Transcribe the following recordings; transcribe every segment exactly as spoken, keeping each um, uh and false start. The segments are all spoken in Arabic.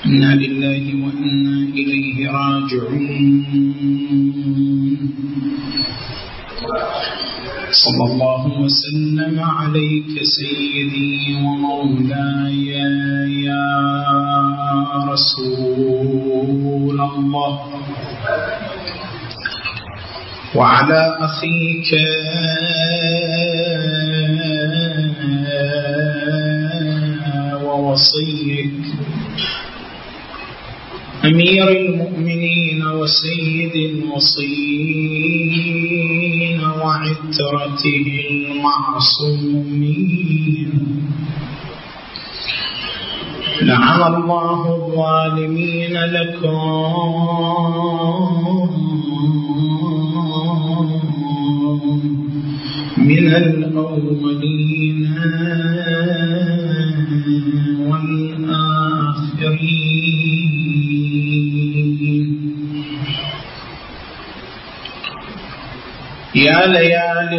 إنا لله وإنا إليه راجعون. صلى الله وسلم عليك سيدي ومولاي يا رسول الله، وعلى أخيك ووصيك أمير المؤمنين وسيد الوصيين وعترته المعصومين. لعن الله الظالمين لكم من الأولين والآخرين. يا ليالي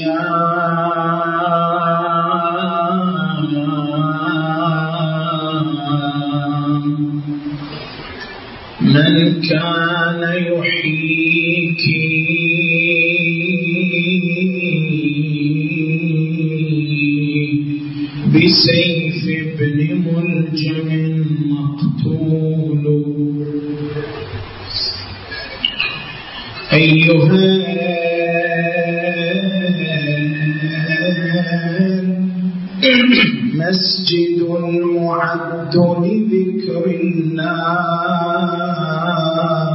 الصيام من كان يحييك بسيف ابن ملجم مقتول. أيها مسجد معد لذكر الله،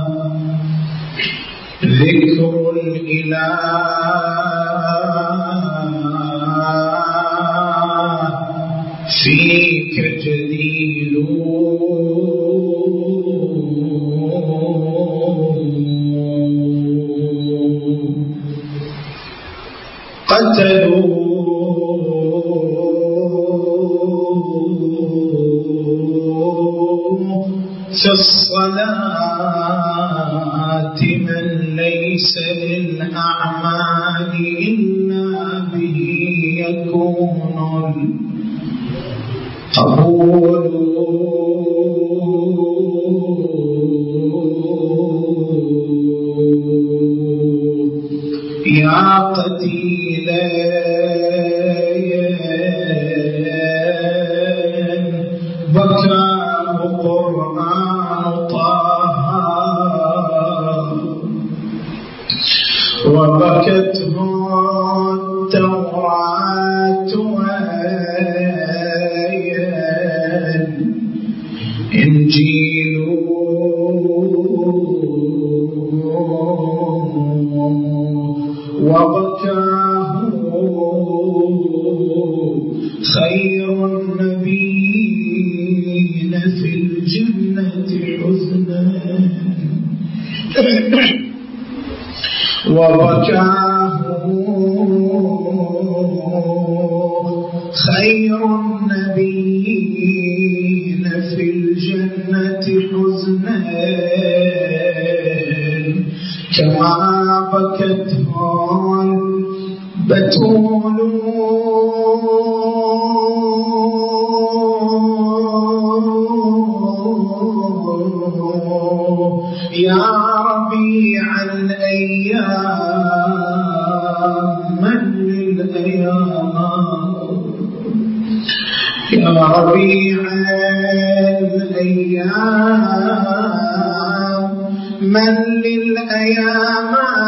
ذكر الإله فيك جديد. قتلوا في الصلاة من ليس للأعمال إلا به يكون القبول. يا قتيلا بكاه قرآن طه وبكته التوراة والإنجيل. وبكاه خير النبيين في الجنة حزنا، وبكاه خير النبيين في الجنة حزنا كما بكته البتول. يا ربيع الأيام من للأيام، يا ربيع الأيام من للأيام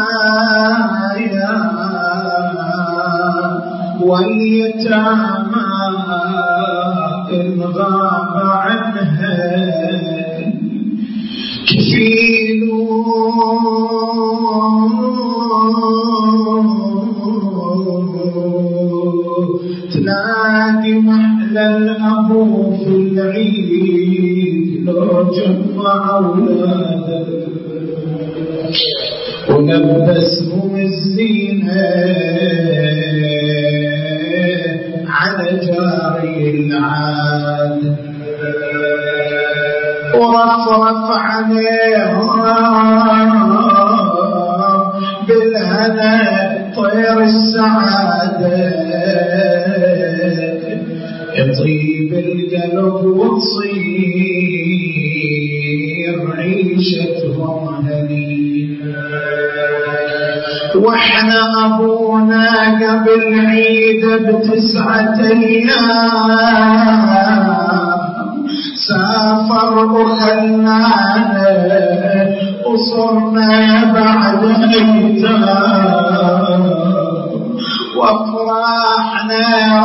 واليتامى إن غاب عنها كفيل. تنادي محلى الأبو في العيد لو جمع أولاده ولبسهم الزينة على جاري العاد، ورفرف عليهم بالهنا طير السعادة يطيب القلب وتصيب تصير عيشتهم هنيئة. واحنا ابونا قبل عيد بتسعة ايام سافر وخلانا وصرنا بعد ايتام وافراحنا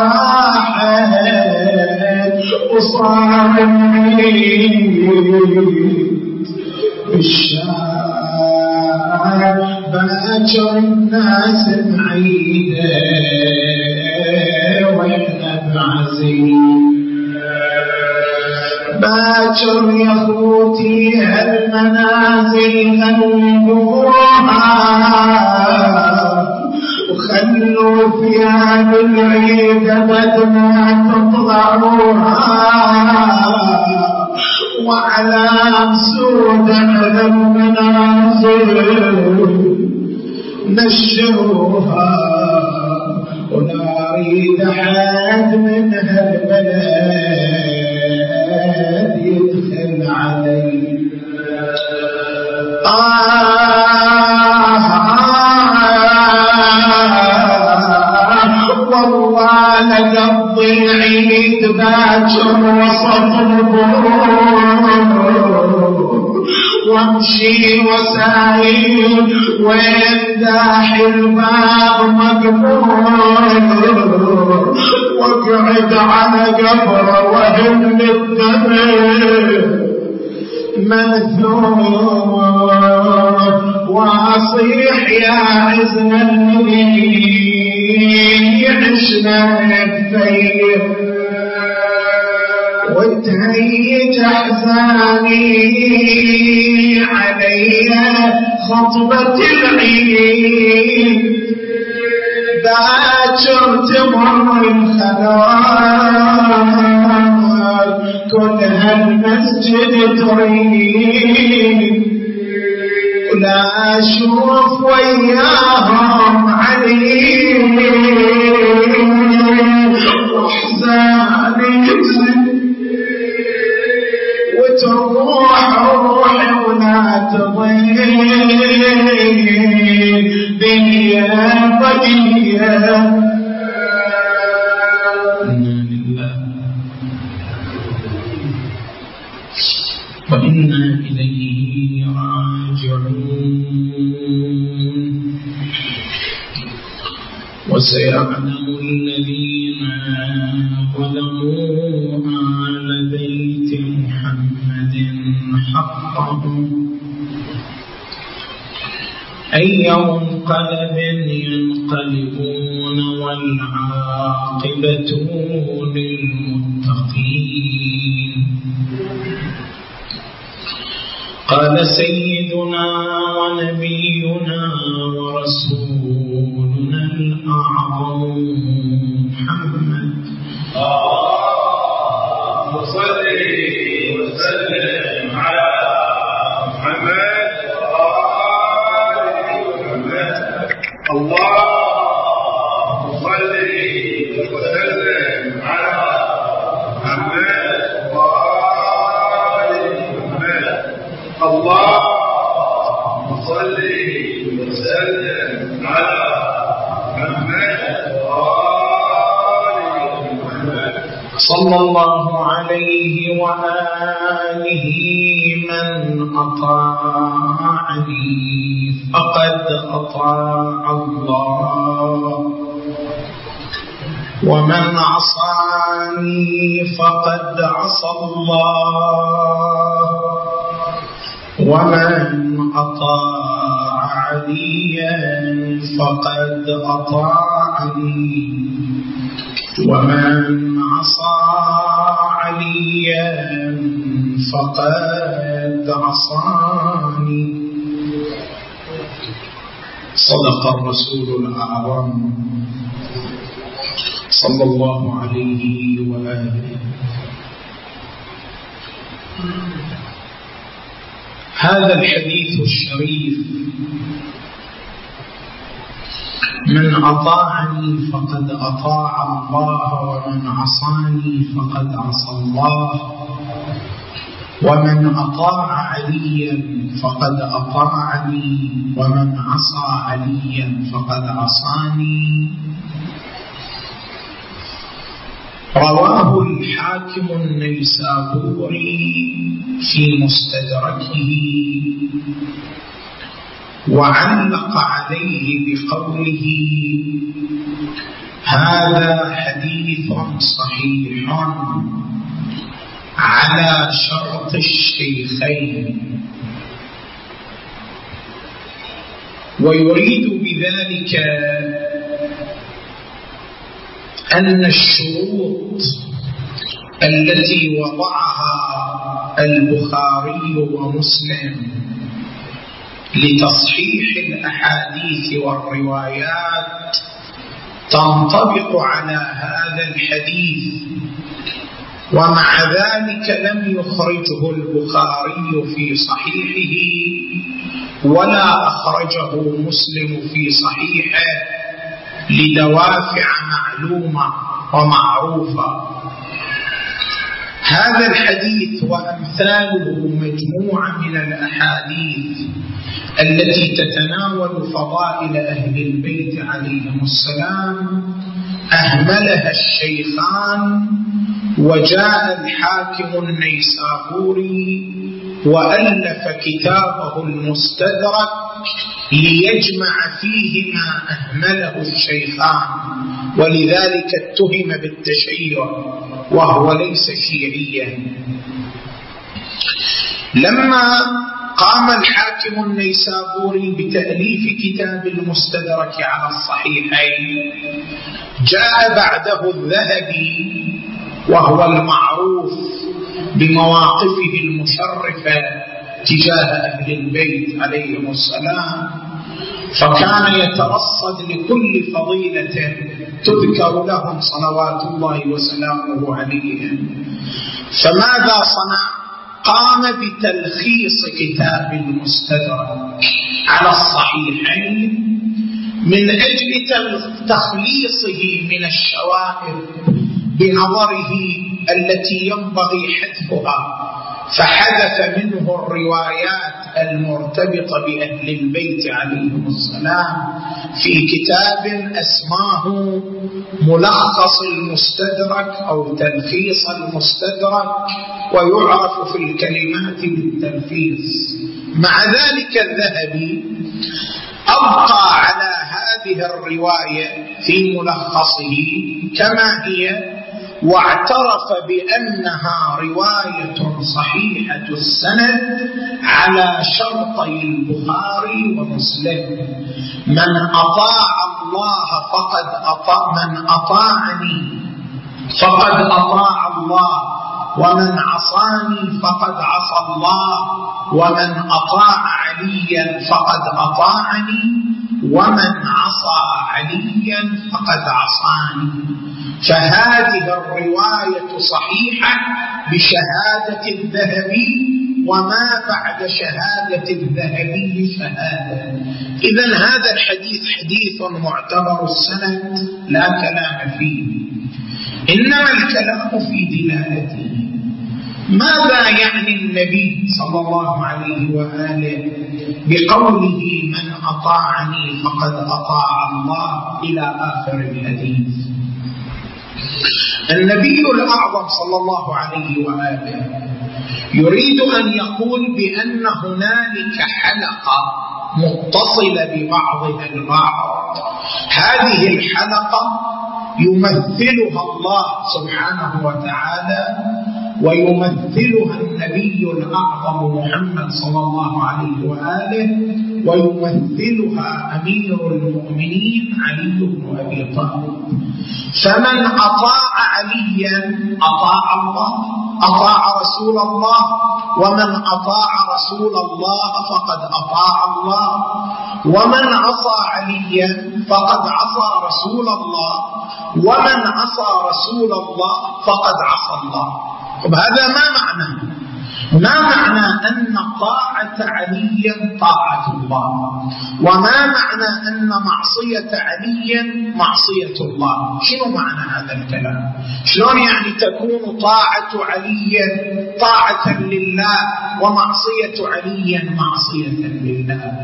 راحت وصار العيد بالشارع باكر الناس معيده واحنا بعزيز. باكر يا اخوتي هالمنازل غلبوها وخلوا ثياب العيد بد ما تطلعوها وعلام سود على المنازل نشروها ولا اريد احد من هالبلد يدخل علي. آه والله لقضي العيد باكر وسط البرود وامشي وسايل وين داحي الباب مقبول واقعد على قبره وهم الدمع منثور واصيح يا عزنا المنين عشنا نتفير وتهيج احزاني علي خطبة العيد. باكر تمر الخلوات كل هالمسجد تريد ولا اشوف وياهم علي واحزاني وتروح روحي ولا تضيع بيا بقيه. وإنا إليه راجعون. وسيعلم الذين ظلموا آل بيت محمد حقهم أي منقلب ينقلبون والعاقبة للمتقين. قال سيدنا ونبينا ورسولنا الأعظم محمد اللهم صل وسلم على محمد اللهم صل وسلم على محمد اللهم صل وسلم على محمد صلى الله عليه وآله. من أطاعني فقد أطاع الله ومن عصاني فقد عصى الله ومن أطاع عليا فقد أطاعني ومن عصى عليا فقد عصاني. صدق الرسول الأعظم صلى الله عليه وآله. هذا الحديث الشريف من أطاعني فقد أطاع الله ومن عصاني فقد عصى الله ومن أطاع عليا فقد أطاعني ومن عصى عليا فقد عصاني. رواه الحاكم النيسابوري في مستدركه وعلق عليه بقوله: هذا حديث صحيح على شرط الشيخين. ويريد بذلك أن الشروط التي وضعها البخاري ومسلم لتصحيح الأحاديث والروايات تنطبق على هذا الحديث، ومع ذلك لم يخرجه البخاري في صحيحه ولا أخرجه مسلم في صحيحه لدوافع معلومة ومعروفة. هذا الحديث وأمثاله مجموعة من الأحاديث التي تتناول فضائل أهل البيت عليهم السلام أهملها الشيخان، وجاء الحاكم النيسابوري وألف كتابه المستدرك ليجمع فيه ما أهمله الشيخان، ولذلك اتهم بالتشيع وهو ليس شيعيا. لما قام الحاكم النيسابوري بتأليف كتاب المستدرك على الصحيحين جاء بعده الذهبي، وهو المعروف بمواقفه المشرفة تجاه أهل البيت عليهم السلام، فكان يترصد لكل فضيلة تذكر لهم صلوات الله وسلامه عليهم. فماذا صنع؟ قام بتلخيص كتاب المستدرك على الصحيحين من أجل تخليصه من الشوائب بنظره التي ينبغي حذفها، فحذف منه الروايات المرتبطة بأهل البيت عليهم السلام في كتاب أسماه ملخص المستدرك أو تلخيص المستدرك، ويعرف في الكلمات بالتلخيص. مع ذلك الذهبي أبقى على هذه الرواية في ملخصه كما هي، واعترف بأنها رواية صحيحة السند على شرطي البخاري ومسلم: من أطاع الله فقد أطاع من أطاعني فقد أطاع الله، ومن عصاني فقد عصى الله، ومن أطاع عليا فقد أطاعني، ومن عصى عليا فقد عصاني. فهذه الرواية صحيحة بشهادة الذهبي، وما بعد شهادة الذهبي شهادة. إذن هذا الحديث حديث معتبر السند لا كلام فيه، إنما الكلام في دلالته. ماذا يعني النبي صلى الله عليه وآله بقوله من أطاعني فقد أطاع الله إلى آخر الحديث؟ النبي الأعظم صلى الله عليه وآله يريد أن يقول بأن هنالك حلقة متصلة ببعضها البعض، هذه الحلقة يمثلها الله سبحانه وتعالى، ويمثلها النبي الأعظم محمد صلى الله عليه وآله، ويمثلها أمير المؤمنين علي بن أبي طالب. فمن أطاع عليا أطاع الله، أطاع رسول الله، ومن أطاع رسول الله فقد أطاع الله، ومن عصى عليا فقد عصى رسول الله، ومن عصى رسول الله فقد عصى الله. طب هذا ما معنى ما معنى أن طاعة علي طاعة الله، وما معنى أن معصية علي معصية الله؟ شنو معنى هذا الكلام؟ شلون يعني تكون طاعة علي طاعة لله ومعصية علي معصية لله؟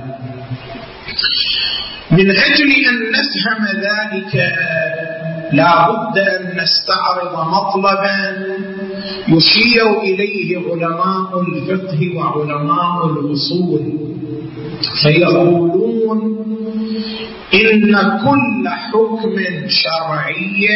من أجل أن نفهم ذلك لا بد أن نستعرض مطلبا يشير إليه علماء الفقه وعلماء الأصول، فيقولون إن كل حكم شرعي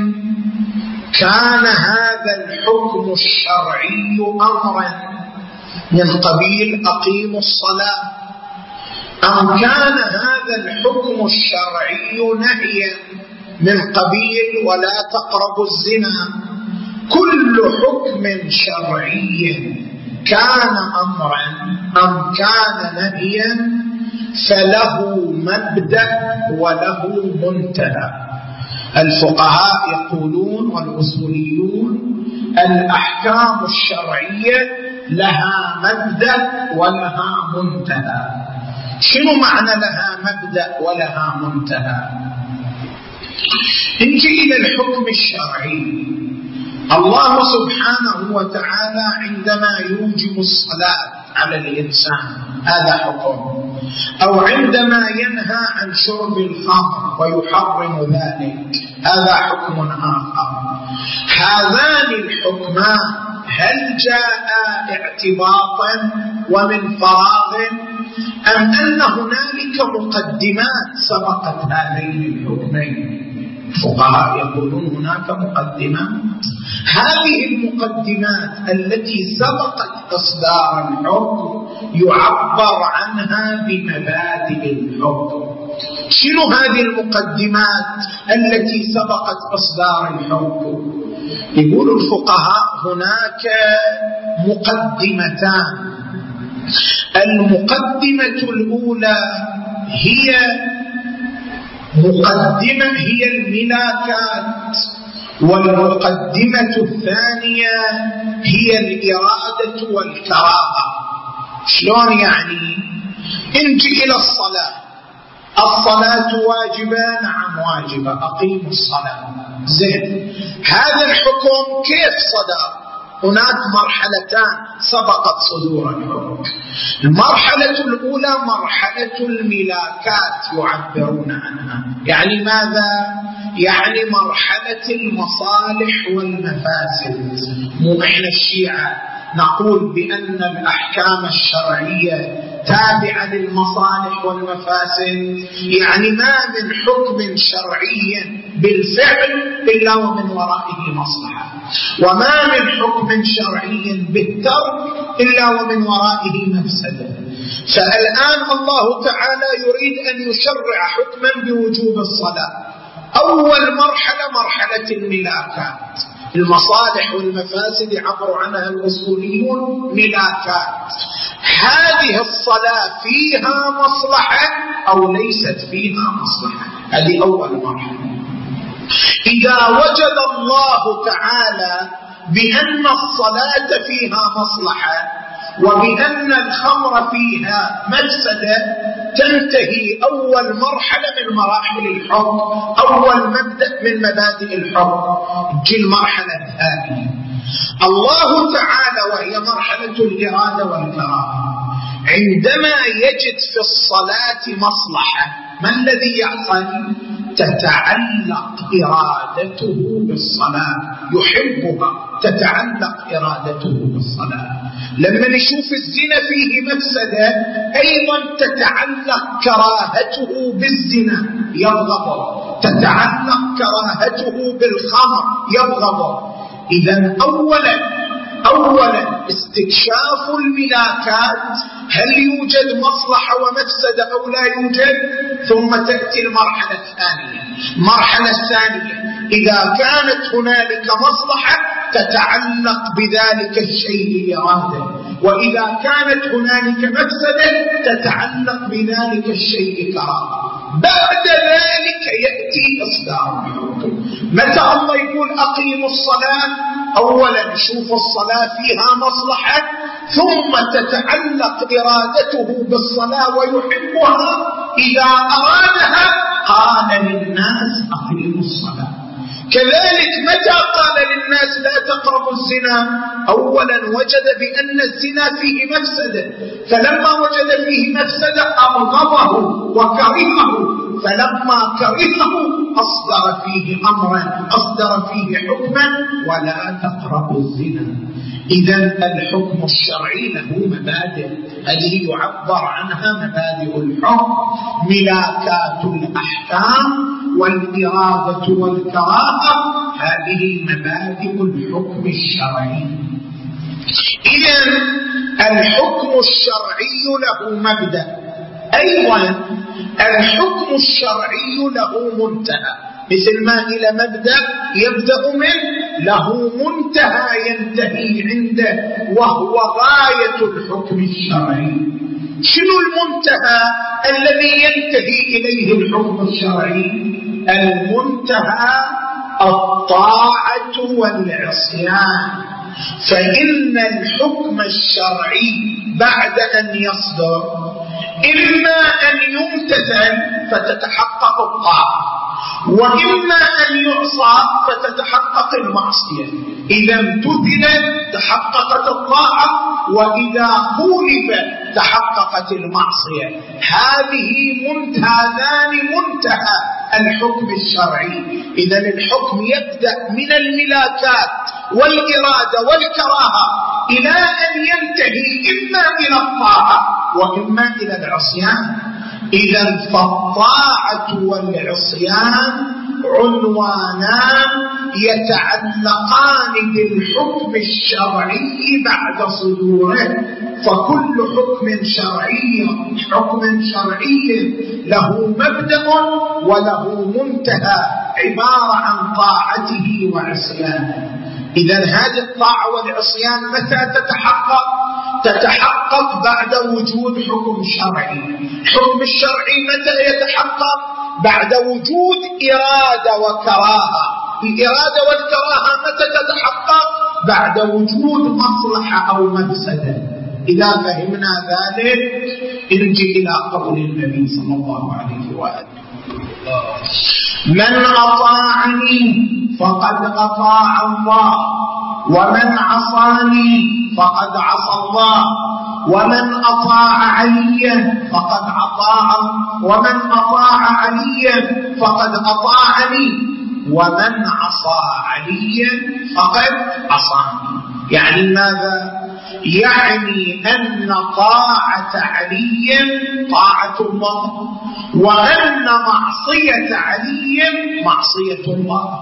كان هذا الحكم الشرعي أمرا من قبيل أقيموا الصلاة، أم كان هذا الحكم الشرعي نهيا من قبيل ولا تقربوا الزنا، كل حكم شرعي كان أمرا أم كان نهيا فله مبدأ وله منتهى. الفقهاء يقولون والأصوليون الأحكام الشرعية لها مبدأ ولها منتهى. شنو معنى لها مبدأ ولها منتهى؟ نجي إلى الحكم الشرعي. الله سبحانه وتعالى عندما يوجب الصلاة على الإنسان هذا حكم، أو عندما ينهى عن شرب الخمر ويحرم ذلك هذا حكم آخر. هذان الحكمان هل جاء اعتباطا ومن فراغ، أم أن هنالك مقدمات سبقت هذين الحكمين؟ الفقهاء يقولون هناك مقدمات، هذه المقدمات التي سبقت إصدار الحكم يعبر عنها بمبادئ الحكم. شنو هذه المقدمات التي سبقت إصدار الحكم؟ يقول الفقهاء هناك مقدمتان. المقدمة الأولى هي مقدمة هي الملاكات، والمقدمة الثانية هي الإرادة والكراهة. شلون يعني؟ انجي إلى الصلاة، الصلاة واجبة، نعم واجبة، أقيموا الصلاة. زين، هذا الحكم كيف صدر؟ هناك مرحلتان سبقت صدور الحكم. المرحلة الأولى مرحلة الملاكات يعبرون عنها، يعني ماذا؟ يعني مرحلة المصالح والمفاسد. مو إحنا الشيعة نقول بأن الأحكام الشرعية تابعة للمصالح والمفاسد، يعني ما من حكم شرعي بالفعل إلا ومن ورائه مصلحة، وما من حكم شرعي بالترك إلا ومن ورائه مفسدة. فالآن الله تعالى يريد أن يشرع حكما بوجوب الصلاة. أول مرحلة مرحلة الملاكات، المصالح والمفاسد يعبر عنها الأصوليون ملاكات. هذه الصلاة فيها مصلحة أو ليست فيها مصلحة؟ هذه أول مرحلة. إذا وجد الله تعالى بأن الصلاة فيها مصلحة وبأن الخمر فيها مفسدة، تنتهي أول مرحلة من مراحل الحكم، أول مبدأ من مبادئ الحكم. تجي المرحلة الثانية، الله تعالى وهي مرحلة الإرادة والكراهة، عندما يجد في الصلاة مصلحة ما الذي يحصل؟ تتعلق إرادته بالصلاة، يحبها، تتعلق إرادته بالصلاة. لما نشوف الزنا فيه مفسدة أيضا تتعلق كراهته بالزنا، يبغضه، تتعلق كراهته بالخمر، يبغضه. إذن أولا أولا استكشاف الملاكات، هل يوجد مصلحة ومفسدة أو لا يوجد؟ ثم تأتي المرحلة الثانية. المرحلة الثانية إذا كانت هنالك مصلحة تتعلق بذلك الشيء إرادة، وإذا كانت هنالك مفسدة تتعلق بذلك الشيء كراهة. بعد ذلك يأتي إصدار الحكم. متى الله يقول أقيموا الصلاة؟ أولا شوف الصلاة فيها مصلحة، ثم تتعلق إرادته بالصلاة ويحبها، إذا أرادها قال للناس أقيموا الصلاة. كذلك متى قال للناس لا تقربوا الزنا؟ أولا وجد بأن الزنا فيه مفسدة، فلما وجد فيه مفسدة أبغضه وكرهه، فلما كرهه أصدر فيه أمرا، أصدر فيه حكما ولا تقربوا الزنا. إذن الحكم الشرعي له مبادئ، هذه يعبر عنها مبادئ الحكم، ملاكات الأحكام والإرادة والكراهة، هذه مبادئ الحكم الشرعي. إذن الحكم الشرعي له مبدأ، أيضا الحكم الشرعي له منتهى، مثل ما إلى مبدأ يبدأ منه له منتهى ينتهي عنده، وهو غاية الحكم الشرعي. شنو المنتهى الذي ينتهي إليه الحكم الشرعي؟ المنتهى الطاعة والعصيان. فإن الحكم الشرعي بعد أن يصدر إما أن يمتثل فتتحقق الطاعة، وإما أن يعصى فتتحقق المعصية. إذا امتثل تحققت الطاعة، وإذا خولف تحققت المعصية. هذه منتهى منتهى الحكم الشرعي. إذا الحكم يبدأ من الملاكات والإرادة والكراهة إلى أن ينتهي إما إلى الطاعة وإما إلى العصيان. إذا فالطاعة والعصيان عنوانان يتعلقان بالحكم الشرعي بعد صدوره. فكل حكم شرعي حكم شرعي له مبدأ وله منتهى عبارة عن طاعته وعصيانه. إذا هذه الطاعة والعصيان متى تتحقق؟ تتحقق بعد وجود حكم شرعي. الحكم الشرعي متى يتحقق؟ بعد وجود إرادة وكراهة. الإرادة والكراهة متى تتحقق؟ بعد وجود مصلحة أو مفسدة. إذا فهمنا ذلك نرجع إلى قول النبي صلى الله عليه وآله: من أطاعني فقد أطاع الله، ومن عصاني فقد عصى الله، ومن أطاع عليا فقد أطاع ومن أطاع عليا فقد أطاعني، ومن عصى عليا فقد عصاني. يعني ماذا؟ يعني أن طاعة علي طاعة الله، وأن معصية علي معصية الله.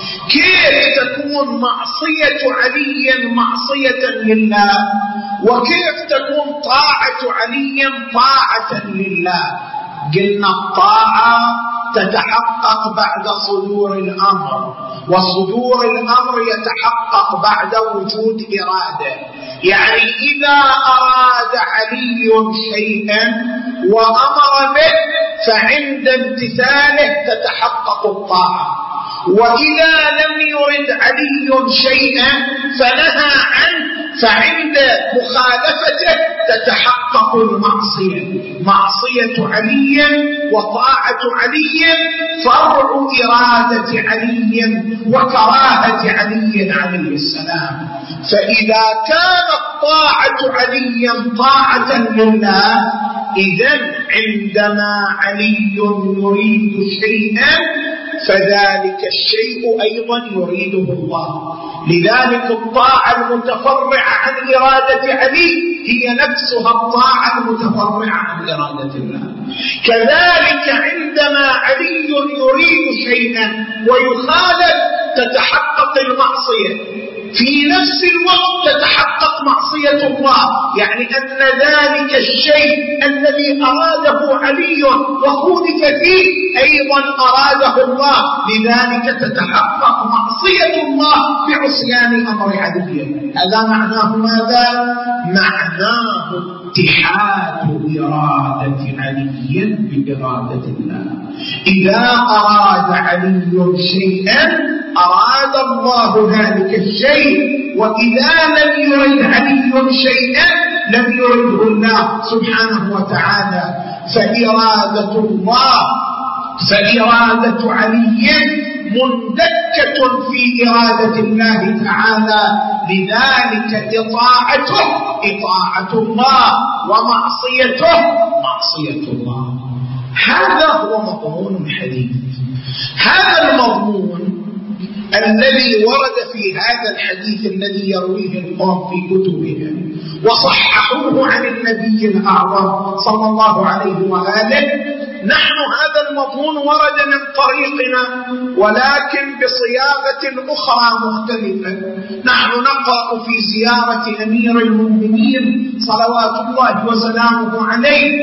كيف تكون معصية علي معصية لله؟ وكيف تكون طاعة علي طاعة لله؟ قلنا الطاعة تتحقق بعد صدور الأمر، وصدور الأمر يتحقق بعد وجود إرادة. يعني إذا أراد علي شيئا وأمر به فعند امتثاله تتحقق الطاعة، وإذا لم يرد علي شيئا فنهى عنه فعند مخالفته تتحقق المعصية. معصية علي وطاعة علي فرع إرادة علي وكراهة علي عليه السلام. فإذا كانت طاعة علي طاعة لله، إذن عندما علي يريد شيئا فذلك الشيء أيضا يريده الله. لذلك الطاعة المتفرعة عن إرادة علي هي نفسها الطاعة المتفرعة عن إرادة الله. كذلك عندما علي يريد شيئا ويخالف تتحقق المعصية، في نفس الوقت تتحقق معصية الله. يعني أن ذلك الشيء الذي أراده علي وخولف فيه أيضا أراده الله، لذلك تتحقق معصية الله بعصيان أمر علي. هذا معناه ماذا؟ معناه اتحاد إرادة علي بإرادة الله. إذا أراد علي شيئا أراد الله ذلك الشيء، وإذا لم يرد علي شيئا لم يرده الله سبحانه وتعالى. فإرادة الله فإرادة علي مندكة في إرادة الله تعالى، لذلك إطاعته إطاعة الله ومعصيته معصية الله. هذا هو مضمون الحديث. هذا المضمون الذي ورد في هذا الحديث الذي يرويه القوم في كتبهم وصححوه عن النبي الأعظم صلى الله عليه وآله، نحن هذا المضمون ورد من طريقنا ولكن بصياغة أخرى مختلفة. نحن نقرأ في زيارة أمير المؤمنين صلوات الله وسلامه عليه: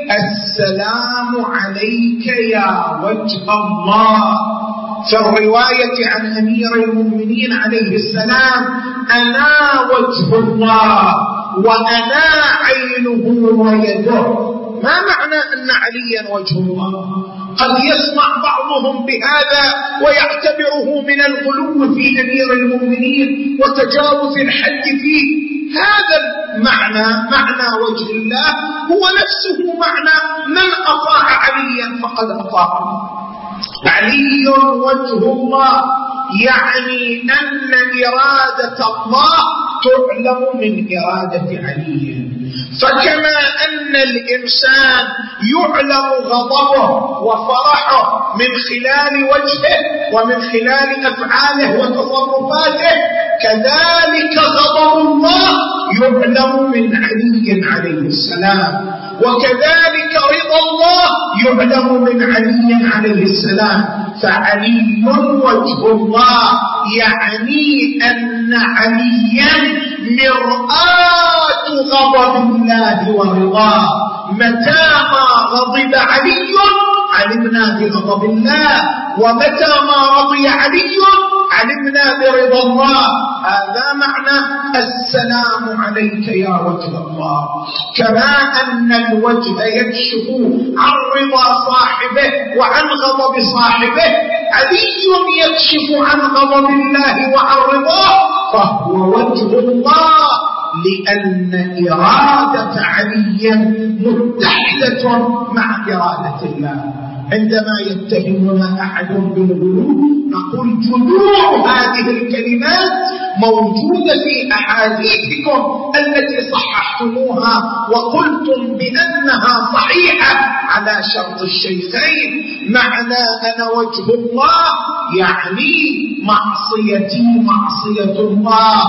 السلام عليك يا وجه الله. في الرواية عن أمير المؤمنين عليه السلام: أنا وجه الله وأنا عينه ويده. ما معنى أن عليا وجه الله؟ قد يسمع بعضهم بهذا ويعتبره من الغلو في أمير المؤمنين وتجاوز الحد فيه. هذا المعنى معنى وجه الله هو نفسه معنى من أطاع عليا فقد أطاع. علي وجه الله يعني أن إرادة الله تعلم من إرادة علي. فكما أن الإنسان يعلم غضبه وفرحه من خلال وجهه ومن خلال أفعاله وتصرفاته، كذلك غضب الله يعلم من علي عليه السلام، وكذلك رضا الله يعلم من علي عليه السلام. فعلي وجه الله يعني أن عليا مرآة غضب الله ورضاه. متى ما غضب علي علمنا بغضب الله، ومتى ما رضي علي علمنا برضا الله. هذا معنى السلام عليك يا وجه الله. كما أن الوجه يكشف عن رضا صاحبه وعن غضب صاحبه، علي يكشف عن غضب الله وعن رضاه، فهو وجه الله، لأن إرادة علي متحدة مع إرادة الله. عندما يتهمنا أحد بالغلو نقول جذور هذه الكلمات موجودة في أحاديثكم التي صححتموها وقلتم بأنها صحيحة على شرط الشيخين. معنى أنا وجه الله يعني معصيتي معصية الله،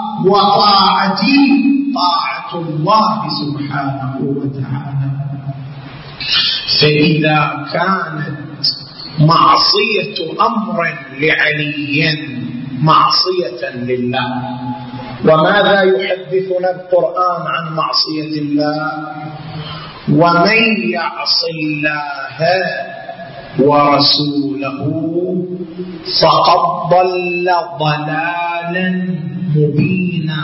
وطاعتي طاعة الله سبحانه وتعالى. فإذا كانت معصية أمر لعلي معصية لله، وماذا يحدثنا القرآن عن معصية الله؟ ومن يعص الله ورسوله فقد ضل ضلالا مبينا.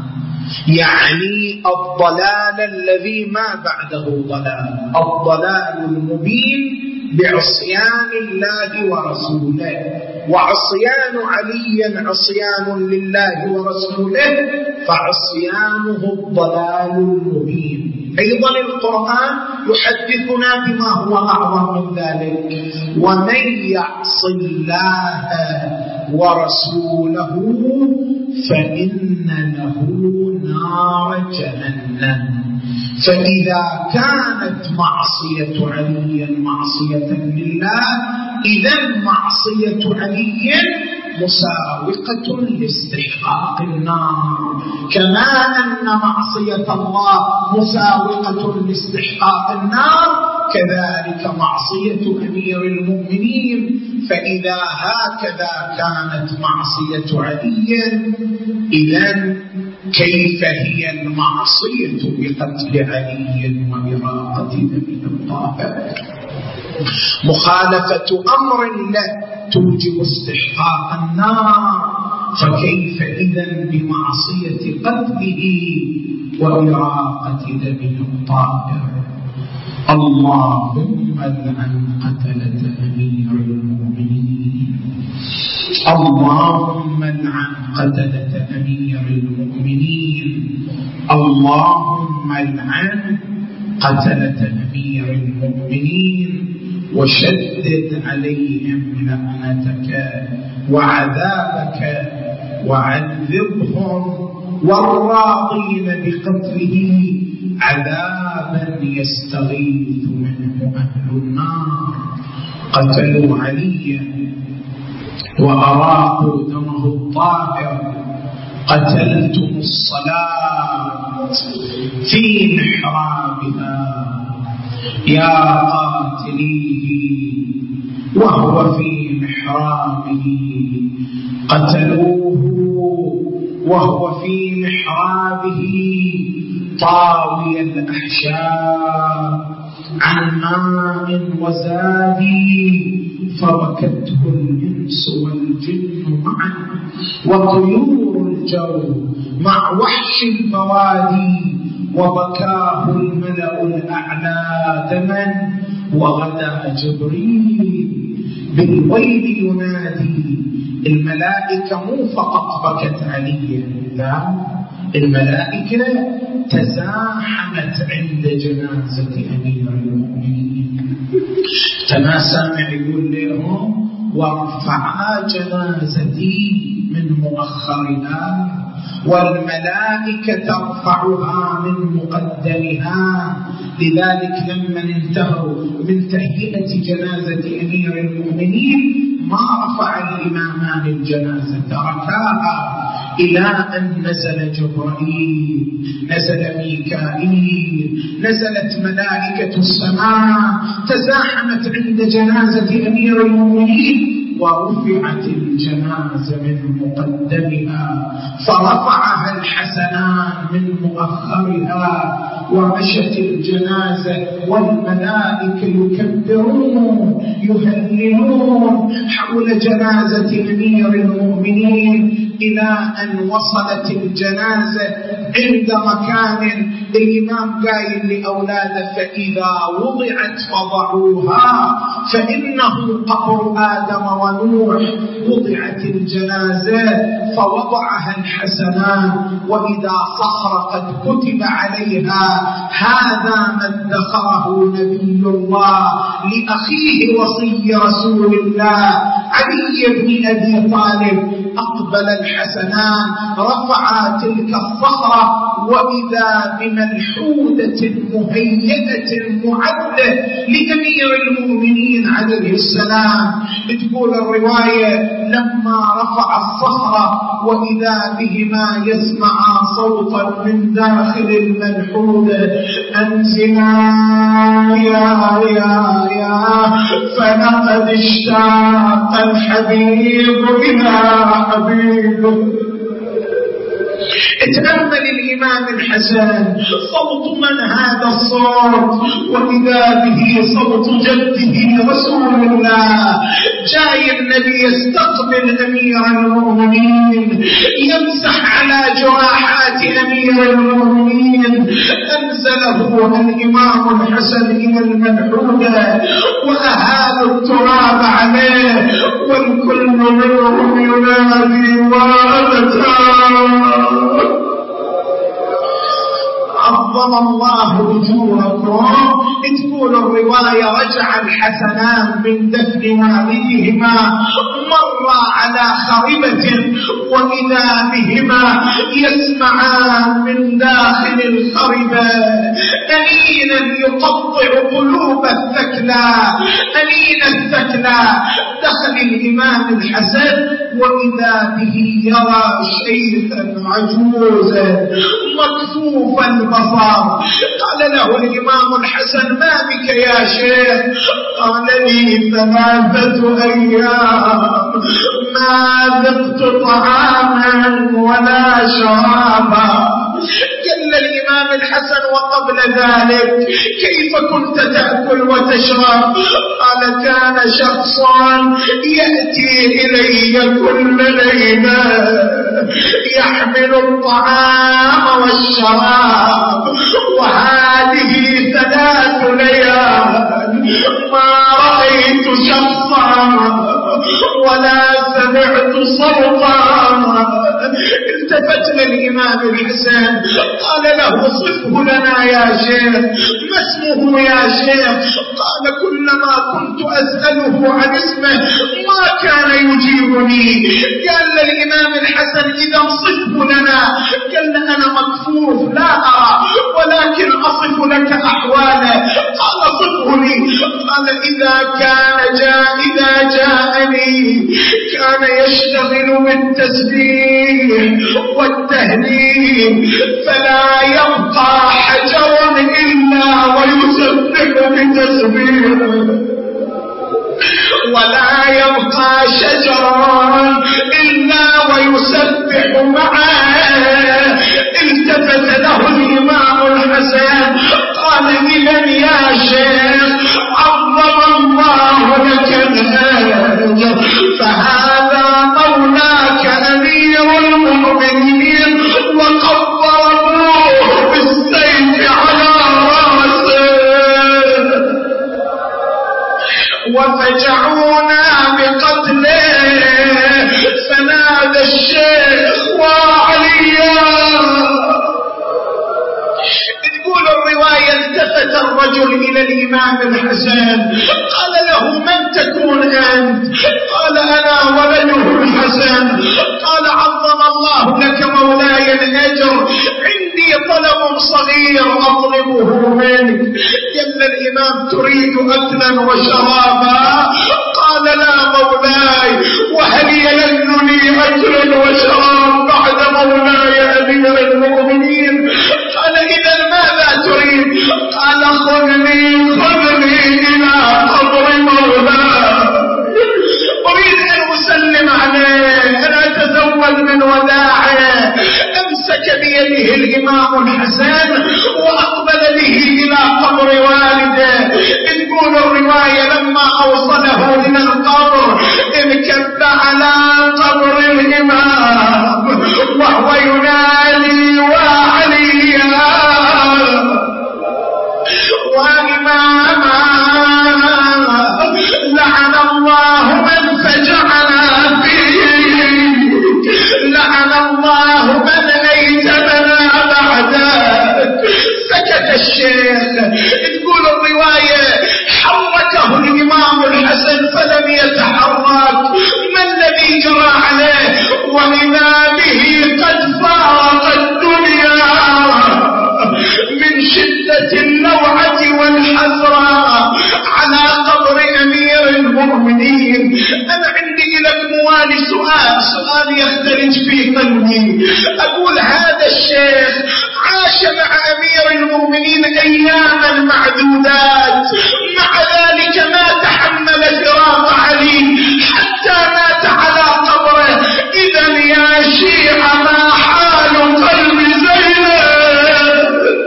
يعني الضلال الذي ما بعده ضلال، الضلال المبين بعصيان الله ورسوله. وعصيان علي عصيان لله ورسوله، فعصيانه الضلال المبين. أيضا القرآن يحدثنا بما هو أعظم من ذلك: ومن يعص الله ورسوله فإن له نار جهنم. فإذا كانت معصية علي معصية لله، إذن معصية علي مساوقة لاستحقاق النار، كما أن معصية الله مساوقة لاستحقاق النار، كذلك معصية أمير المؤمنين. فإذا هكذا كانت معصية علي، إذن كيف هي المعصية بقتل علي وإراقة دم الطاهر؟ مخالفة أمر له توجب استحقاق النار، فكيف إذن بمعصية قتله وإراقة دم الطاهر؟ اللهم لعن قتلة أمير المؤمنين، اللهم العن قتلة أمير المؤمنين، اللهم العن قتلة أمير المؤمنين وشدد عليهم لعنتك وعذابك وعذبهم والراضين بقتله عذابا يستغيث منه أهل النار. قتلوا عليا وأراقوا دمه الطاهر، قتلتم الصلاة في محرابها يا قاتليه وهو في محرابه، قتلوه وهو في محرابه طاوي الأحشاء عن ماء وزاد، فبكته الإنس والجن معا وطيور الجو مع وحش البوادي، وبكاه الملأ الأعلى دما، وغدا جبريل بالويل ينادي. الملائكة مو فقط بكت عليا، لا، الملائكة تزاحمت عند جنازة أمير المؤمنين. كما سامع يقول لهم وارفعا جنازتي من مؤخرها، والملائكة ترفعها من مقدمها. لذلك لما انتهوا من تهيئة جنازة أمير المؤمنين ما رفع الإمامان الجنازة، تركاها إلى أن نزل جبرائيل، نزل ميكائيل، نزلت ملائكة السماء، تزاحمت عند جنازة أمير المؤمنين ورفعت الجنازة من مقدمها، فرفعها الحسنان من مؤخرها، ومشت الجنازة والملائكة يكبرون يهللون حول جنازة أمير المؤمنين، إلى أن وصلت الجنازة عند مكان الإمام قايل لأولاده فإذا وضعت فضعوها فإنه قبر آدم ونوح. وضعت الجنازة فوضعها الحسنان، وإذا صخرة قد كتب عليها هذا ما ادخره نبي الله لأخيه وصي رسول الله علي بن أبي طالب. أقبل الحسنان رفعا تلك الصخرة، وإذا بملحودة مهيئة معدة لأمير المؤمنين عليه السلام. تقول الرواية لما رفع الصخرة وإذا بهما يسمع صوتا من داخل الملحودة أنزلا يا يا يا فلقد اشتاق الحبيب إلى حبيبه. اتأمل الإمام الحسن صوت من هذا الصوت، وإذا به صوت جده رسول الله. جاي النبي يستقبل أمير المؤمنين، يمسح على جراحات أمير المؤمنين. أنزله الإمام الحسن إلى الملحودة وأهالوا التراب عليه، والكل منهم ينادي وأبتاه. عظم الله أجوركم. تقول الرواية رجع الحسنان من دفن والدهما، مر على خربة وإذا بهما يسمعان من داخل الخربة أنينا يقطع قلوب الثكلى، أنين الثكلى. دخل الإمام الحسن وإذا به يرى شيخا عجوزا مكفوف البصر. قال له الإمام الحسن ما بك يا شيخ؟ قال لي ثلاثة أيام ما ذقت طعاما ولا شرابا. قال الإمام الحسن وقبل ذلك كيف كنت تأكل وتشرب؟ قال كان شخصا يأتي إلي كل ليلة يحمل الطعام والشراب، وهذه ثلاث ليال ما رأيت شخصا ولا سمعت السلطان. التفت للإمام الحسن قال له صفه لنا يا شيخ، ما اسمه يا شيخ؟ قال كلما كنت أسأله عن اسمه ما كان يجيبني. قال للإمام الحسن إذا صفه لنا. قال أنا مكفوف لا أرى ولكن أصف لك أحواله. قال صفه لي. قال إذا كان جاء إذا جاءني كان يشتغل بالتسبيح والتهليل فلا يبقى حجر إلا ويسبح بتسبيحه ولا يبقى شجر إلا ويسبح معه. التفت له الإمام الحسن قال إذا يا شيخ عظم الله لك الأجر فهذا مولاك أمير المؤمنين وقد ضربوه بالسيف على رأسه وفجعونا بقتله. فنادى الشيخ وعليا. تقول الرواية التفت الرجل إلى الإمام الحسن قال له من تكون أنت؟ قال أنا ولده الحسن. قال عظم الله لك مولاي الأجر، عندي طلب صغير أطلبه منك. قال الإمام تريد أكلا وشرابا؟ قال لا مولاي، وهل يلنني أكل وشراب بعد مولاي أمير المؤمنين؟ قال إذا ماذا تريد؟ قال خذني خذني إلى قبر مولاي، أريد أن أسلم عليه، أن أتزود من وداعه. أمسك بيده الإمام الحسن وأقبل به إلى قبر والده. تقول الرواية لما أوصله إلى القبر انكب على قبر الإمام وهو ينادي وعليا وإماما لعن الله من فجعنا فيه، لعن الله من أيتمنا بعده. سكت الشيخ. تقول الرواية حركه الإمام الحسن فلم يتحرك. ما الذي جرى عليه؟ وإذا به قد فارق الدنيا من شدة اللوعة والحسرة على قبر أمير المؤمنين. أنا عندي لك موالي سؤال، سؤال يختلج في قلبي. أقول هذا الشيخ عاش مع أمير المؤمنين أياما معدودات، مع ذلك ما تحمل فراق علي حتى مات على قبره. إذا يا شيعة ما حال قلب زينب؟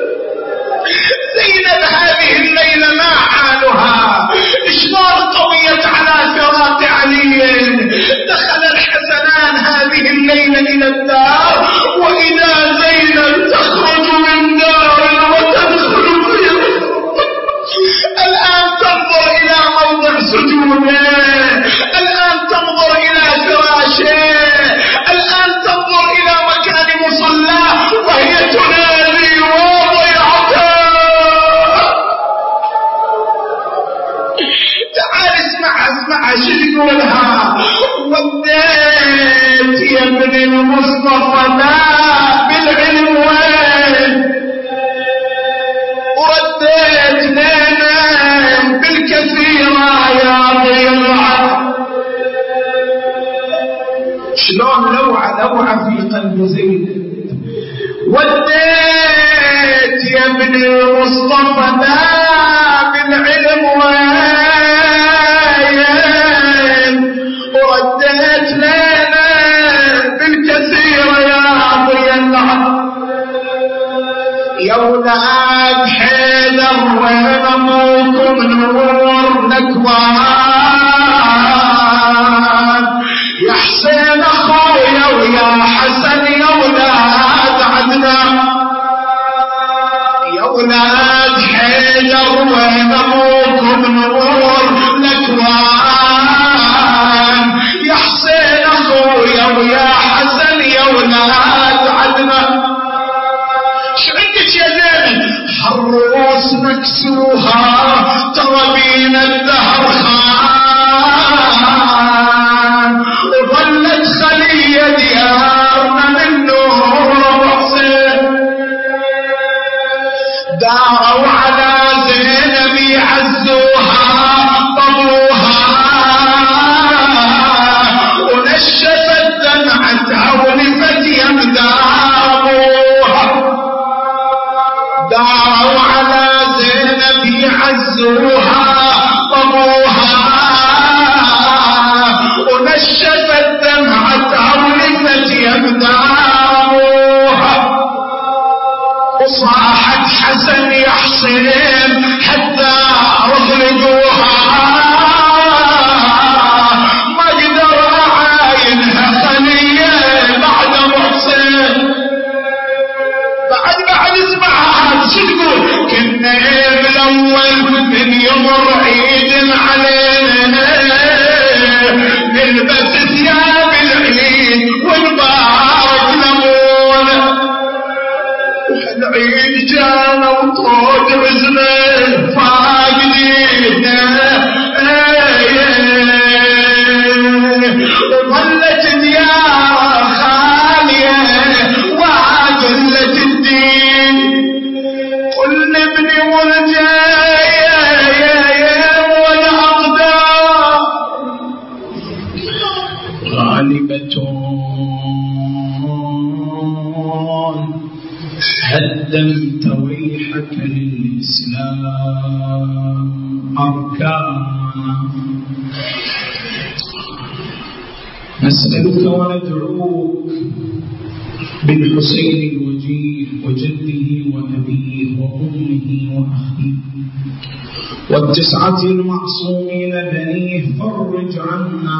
زينب هذه الليلة ما حالها؟ شلون قويت على فراق علي؟ دخل الحسنان هذه الليلة إلى الدار وإذا زينب تخرج من دار وتدخل فيه. الآن تنظر إلى موضع سجوده، الآن تنظر إلى فراشه، الآن تنظر إلى مكان مصلاه وهي تنادي وضيعته. تعال اسمع اسمع شو تقولها. وديت يا ابن المصطفى لا بالعلم وين، ورديت لنا بالكثيرة يا ضيعة. شلون لوعة لوعة في قلب زيد. وديت يا ابن المصطفى لا بالعلم وين، ورديت لنا بالكثيرة يا ضيعة. يا ولاد حيدر وين ابوكم نور نكوان، يا حسين اخويا ويا حسن يا ولاد عدنان. يا ولاد حيدر وين ابوكم نور نكوان، يا حسين اخويا يكسوها تربين الدهر خان وظلت خلية ديارنا من نور وحسين داروا على زينب يعزوها طبوها ونشفت دمعتها ولفت يمداموها داروا على زينب يعزوها طبوها ونشفت دمعتها ولفت يمداموها وصاحت حسن يا حسين حتى رفضوها ما قدر اعاينها خليه بعد محسن بعد بعد اسمعها شو تقول كنا بالاول من يمر عيد علينا نلبس ثياب العيد ونبارك لمونا العيد جانا وطود عزنا فاقدينا وظلت ديار خالية وقلت الدين قلنا ابني والجاية والأقدار غالبة هدمت ويحك للإسلام أركانا نسألك وندعوك بالحسين الوجيه وجده وأبيه وأمه وأخيه والتسعة المعصومين بنيه فرج عنا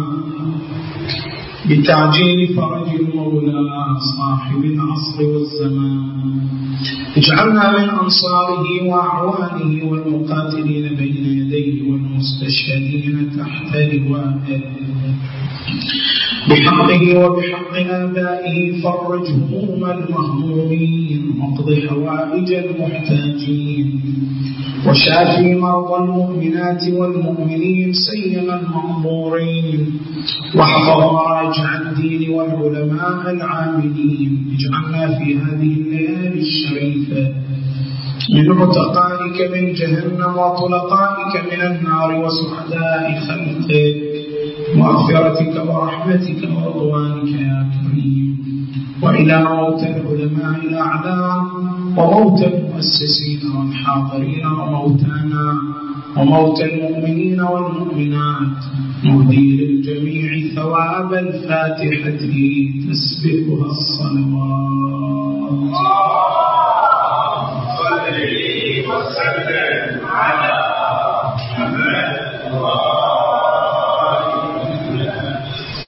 بتعجيل فرج المولى صاحب العصر والزمان اجعلنا من أنصاره وأعوانه والمقاتلين بين يديه والمستشهدين تحت لوائه بحقه وبحق آبائه فرج هموم المهمومين واقض حوائج المحتاجين وشافي مرضى المؤمنات والمؤمنين سيما المأمورين واحفظ مراجع الدين والعلماء العاملين اجعلنا في هذه الليالي الشريفة من عتقائك من جهنم وطلقائك من النار وسعداء خلقك مغفرتك ورحمتك ورضوانك يا كريم وإلى موت العلماء الأعلام وموت المؤسسين والحاضرين وموتانا وموت المؤمنين والمؤمنات نهدي للجميع ثواب الفاتحة تسبقها الصلوات